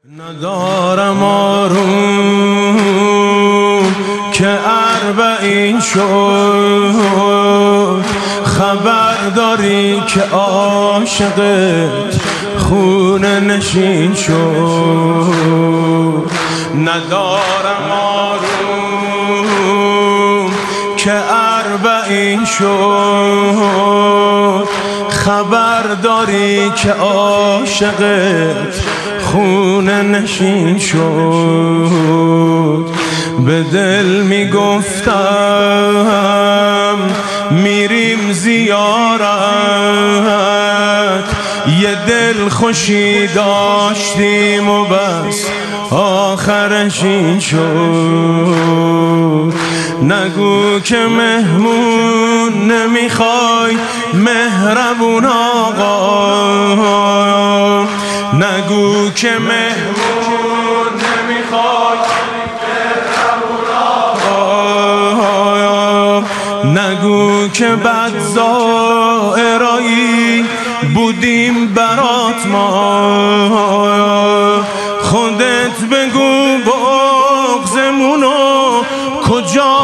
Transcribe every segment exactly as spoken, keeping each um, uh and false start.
ندارم آروم که اربعین شد، خبر داری که عاشقت خونه نشین شد. ندارم آروم که اربعین شد، خبر داری که عاشقت خونه نشین شد. به دل می گفتم میریم زیارت، یه دل خوشی داشتیم و بس آخرش این شد. نگو که مهمون نمیخوای مهربون آقا، نگو که مهمون نمیخوای مهربون آقا، نگو که بد زائرایی بودیم برات ما. خودت بگو بغضمونو کجا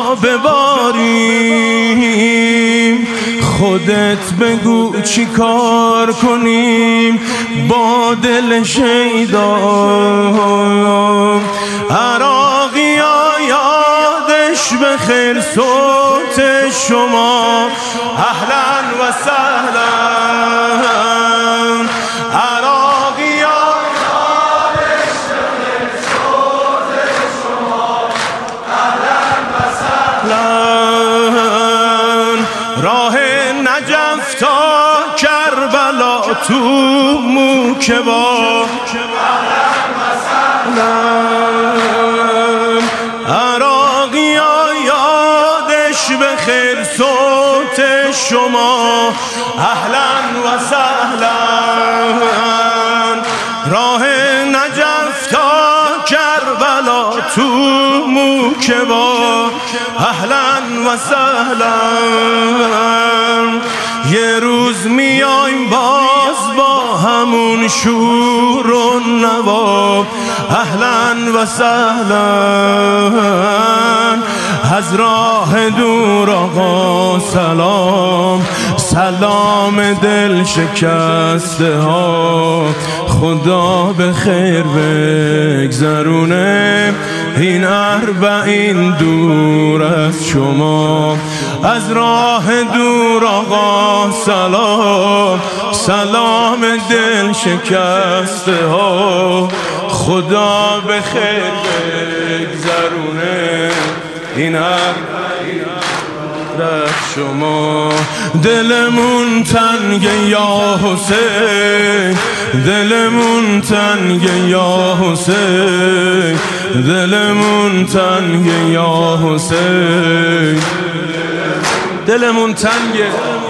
بباریم، خودت بگو چی کار کنیم با دل شیدا. عراقی ها یادش بخیر صوت شما، اهلا و سهلا. عراقی ها یادش بخیر صوت شما، اهلا و سهلا. راه نجف تا کربلا تو موکبا، اهلا و سهلا. عراقی ها یادش بخیر صوت شما، اهلا و سهلا. راه نجف تا کربلا تو موکبا، اهلا و سهلا. یه روز میایم باز با همون شور و نوا، اهلا و سهلا. از راه دور آقا سلام، سلام دل شکسته ها. خدا به خیر بگذرونه این اربعین دور از شما. از راه دور آقا سلام، سلام دل شکسته ها. خدا به خیر بگذرونه این اربعین از شما. دلمون تنگه یا حسین، دلمون تنگه یا حسین، دلمون تنگه یا حسین، دلمون تنگه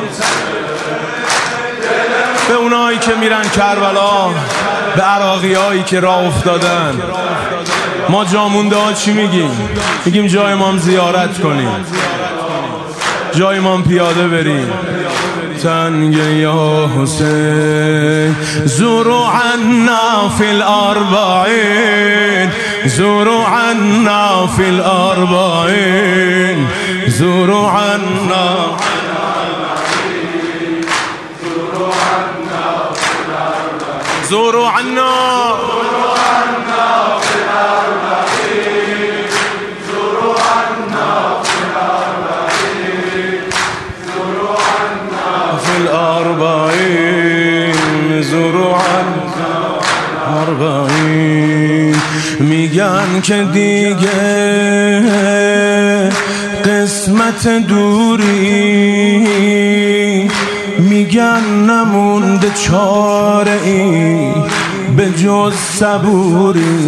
به اونایی که میرن کربلا، به عراقی هایی که راه افتادن. ما جا مونده ها چی میگیم؟ میگیم جای ما هم زیارت کنیم، جای ما هم پیاده بریم. تنگه یا حسین زورو عنا فی الاربعین، زورو عنا فی الاربعین، زورو عنا زورو عنا میگن که دیگه قسمت دوری، میگن نمونده چاره ای به جز صبوری.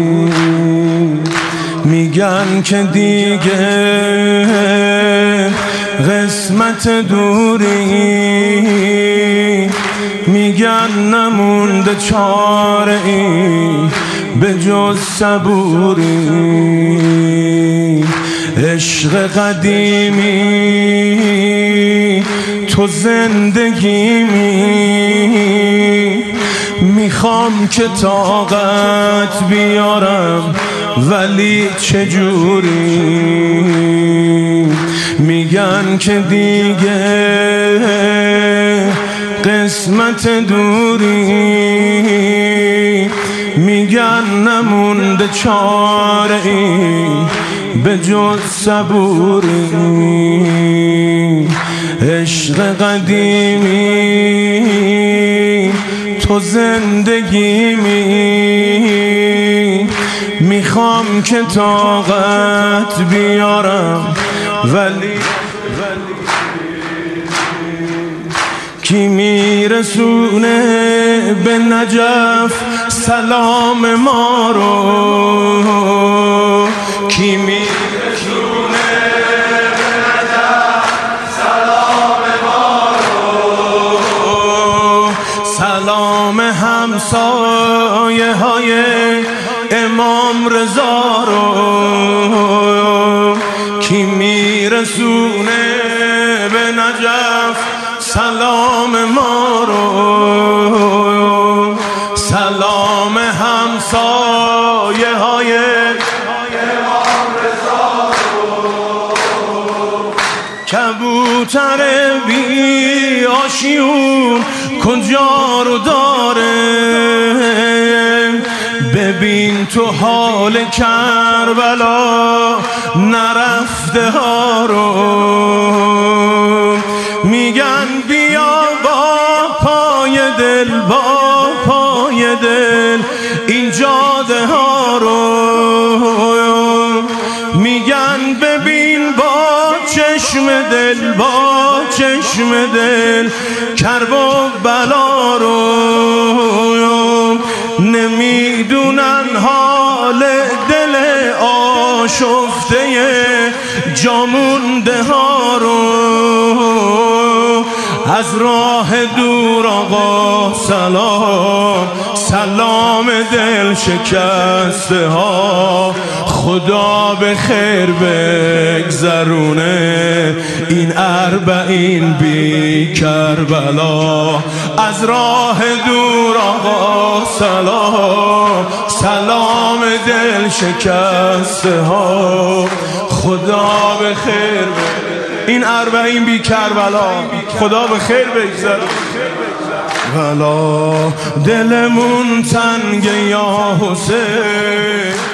میگن که دیگه قسمت دوری، میگن نمونده چاره ای به جز صبوری. عشق قدیمی تو زندگیمی، میخوام که طاقت بیارم ولی چجوری؟ میگن که دیگه قسمت دوری، میگن نمونده چاره ای به جز صبوری. عشق قدیمی تو زندگیمی، میخوام که طاقت بیارم ولی کی میرسونه به نجف سلام ما رو؟ کی میرسونه به نجف سلام ما رو؟ سلام همسایه های امام رضا رو کی میرسونه به نجف سلام ما رو؟ سلام همسایه های امام رضا رو. کبوتر بی آشیون کجا رو داره؟ ببین تو حال کربلا نرفته ها رو. میگن بیا با پای دل، با پای دل این جاده ها رو. میگن ببین با چشم دل، با چشم دل کرب و بلا رو. نمیدونن حال دل آشفته جامونده ها رو. از راه دور آقا سلام، سلام دل شکسته ها. خدا به خیر بگذرونه این اربعین بی کربلا. از راه دور آقا سلام، سلام دل شکسته ها. خدا به خیر این اربعین بی کربلا. خدا به خیر بگذره ولا دلمون تنگ یا حسین.